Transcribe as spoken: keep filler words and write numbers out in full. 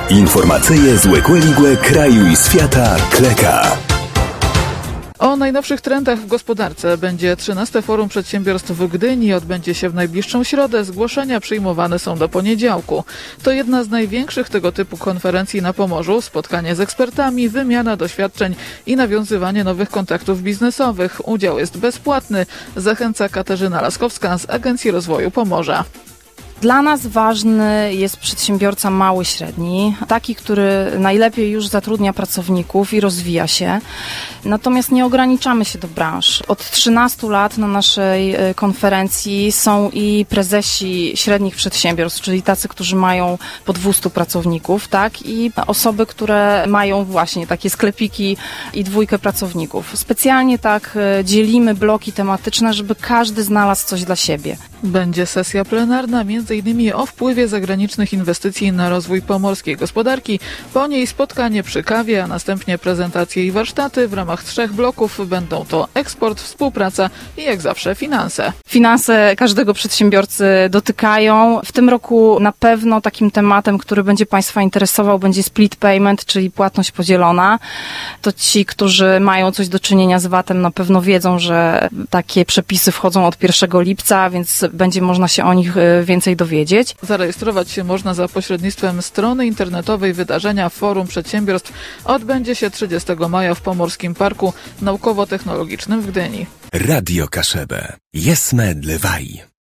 Informacyje z Łekłe kraju i świata Kleka. O najnowszych trendach w gospodarce będzie trzynaste Forum Przedsiębiorstw w Gdyni. Odbędzie się w najbliższą środę. Zgłoszenia przyjmowane są do poniedziałku. To jedna z największych tego typu konferencji na Pomorzu. Spotkanie z ekspertami, wymiana doświadczeń i nawiązywanie nowych kontaktów biznesowych. Udział jest bezpłatny. Zachęca Katarzyna Laskowska z Agencji Rozwoju Pomorza. Dla nas ważny jest przedsiębiorca mały, średni, taki, który najlepiej już zatrudnia pracowników i rozwija się. Natomiast nie ograniczamy się do branż. Od trzynastu lat na naszej konferencji są i prezesi średnich przedsiębiorstw, czyli tacy, którzy mają po dwieście pracowników, tak, i osoby, które mają właśnie takie sklepiki i dwójkę pracowników. Specjalnie tak dzielimy bloki tematyczne, żeby każdy znalazł coś dla siebie. Będzie sesja plenarna, między innymi o wpływie zagranicznych inwestycji na rozwój pomorskiej gospodarki. Po niej spotkanie przy kawie, a następnie prezentacje i warsztaty. W ramach trzech bloków będą to eksport, współpraca i jak zawsze finanse. Finanse każdego przedsiębiorcy dotykają. W tym roku na pewno takim tematem, który będzie Państwa interesował, będzie split payment, czyli płatność podzielona. To ci, którzy mają coś do czynienia z V A T-em, na pewno wiedzą, że takie przepisy wchodzą od pierwszego lipca, więc będzie można się o nich więcej dowiedzieć. Zarejestrować się można za pośrednictwem strony internetowej wydarzenia Forum Przedsiębiorstw. Odbędzie się trzydziestego maja w Pomorskim Parku Naukowo-Technologicznym w Gdyni. Radio Kaszebę. Jesme Dlewaj.